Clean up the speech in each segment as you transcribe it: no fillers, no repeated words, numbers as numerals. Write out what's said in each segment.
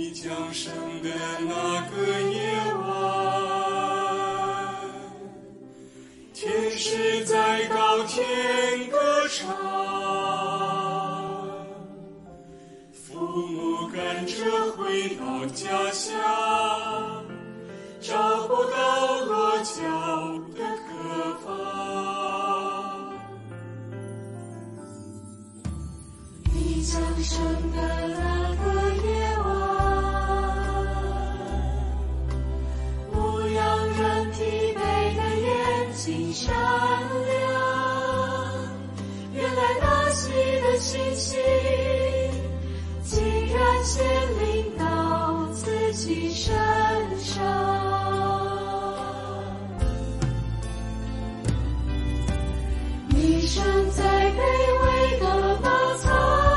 降生的那个夜晚，天使在高天歌唱，父母赶着回到家乡，找不到落脚的客房。 你降生的那个夜晚，不让人疲惫的眼睛闪亮。原来大喜的信息，竟然显临到自己身上。你生在卑微的马槽，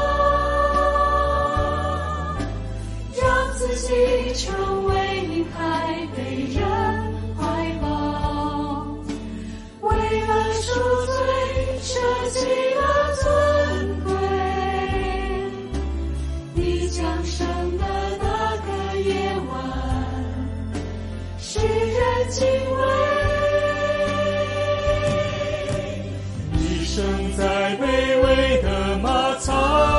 让自己成为婴孩被人怀抱，为了赎罪舍弃了尊贵。你降生的那个夜晚，使人敬畏。 你生在卑微的马槽，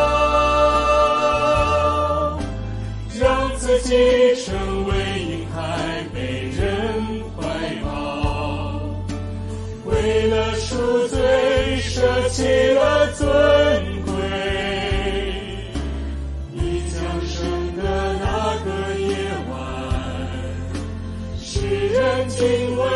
让自己成为婴孩被人怀抱，为了赎罪舍弃了尊贵。你降生的那个夜晚，使人敬畏。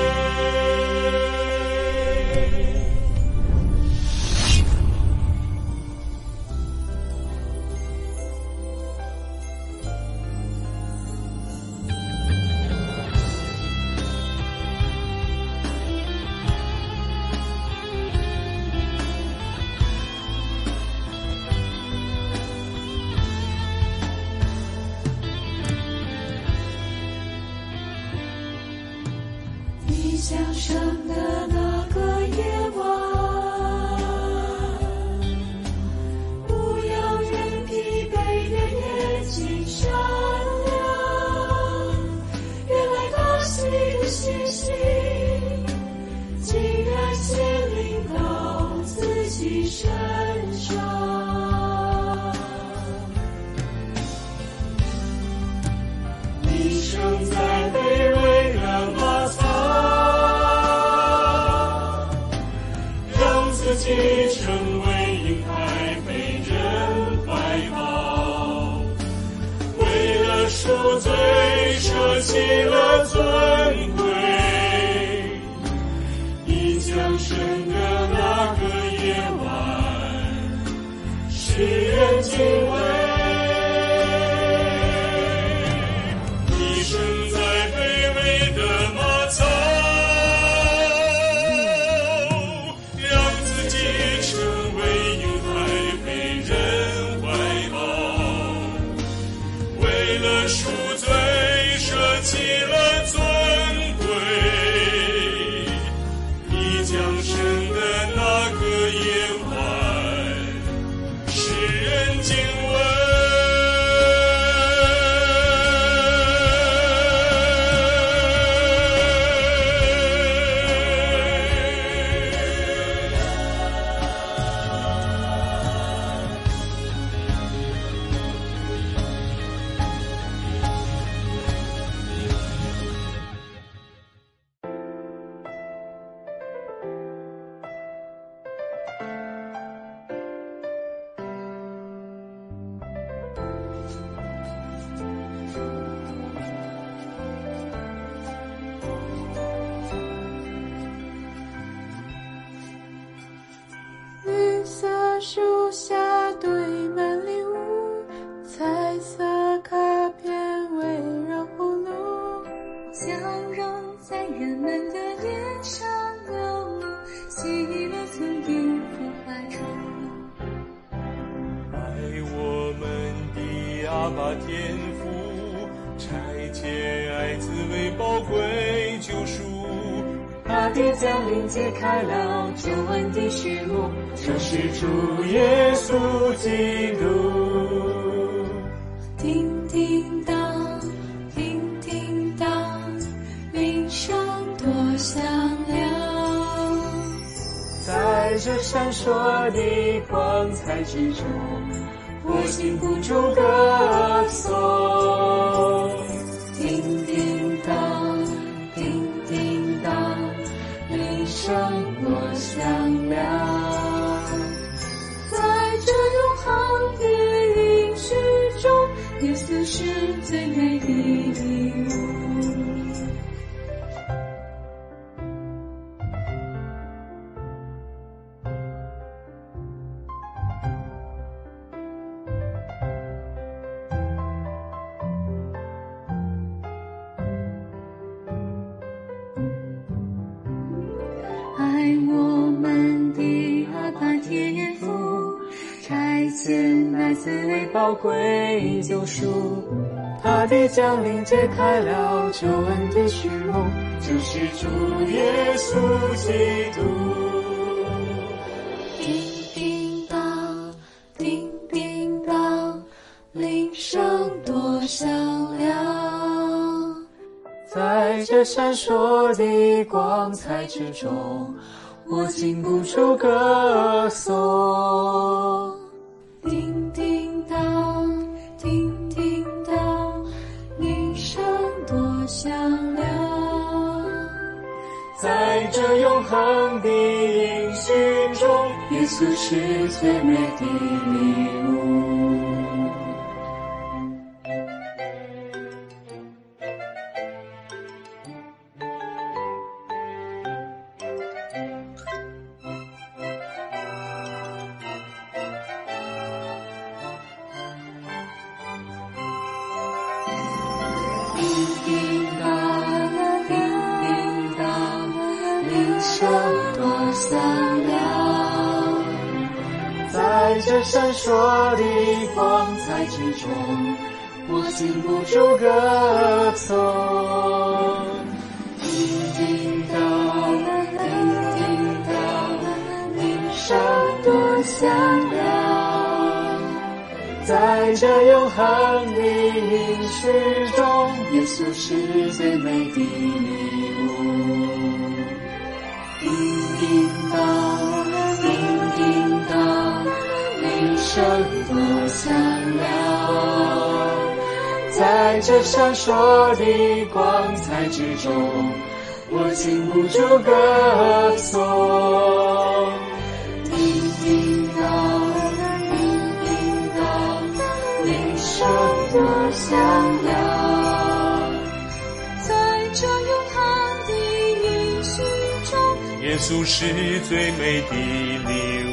你降生的那个夜晚，不要人疲惫的眼睛闪亮。原来大喜的信息，竟然显临到自己身上。 你生在卑微的马槽，让自己成为婴孩被人怀抱，为了赎罪舍弃了尊贵。你降生的那个夜晚，使人敬畏。你生在卑微的马槽，让自己成为婴孩被人怀抱，为了赎罪舍弃了尊贵。你降生的那个夜晚，使人敬畏。 绿色树下堆满礼物，彩色卡片围绕葫芦，笑容在人们的脸上流露，喜乐从音符画出。 爱我们的阿爸天父，差遣爱子为宝贵救赎。 大地降临，揭开了救恩的序幕， 就是主耶稣基督。 听听闪烁的光彩之中，我禁不住歌颂。 叮叮当，叮叮当，铃声多响亮。在这永恒的应许中，耶稣是最美的礼物。爱我们的阿爸天父，差遣来自为宝贵救赎，他的降临揭开了救恩的序幕， 就是主耶稣基督。 叮叮当，叮叮当，铃声多响亮。 在这闪烁的光彩之中，我禁不住歌颂。 叮叮当，叮叮当，铃声多响亮。 在这永恒的应许中， 耶稣是最美的礼物。叮叮当，叮叮当，铃声多响亮。 在这闪烁的光彩之中，我禁不住歌颂。 叮叮当，叮叮当，铃声多响亮。 在这永恒的应许中， 耶稣是最美的礼物。叮叮当，叮叮当，铃声多响亮。 在这闪烁的光彩之中，我禁不住歌颂。 叮叮当，叮叮当，铃声多响亮。在这永恒的应许中， 耶稣是最美的礼物。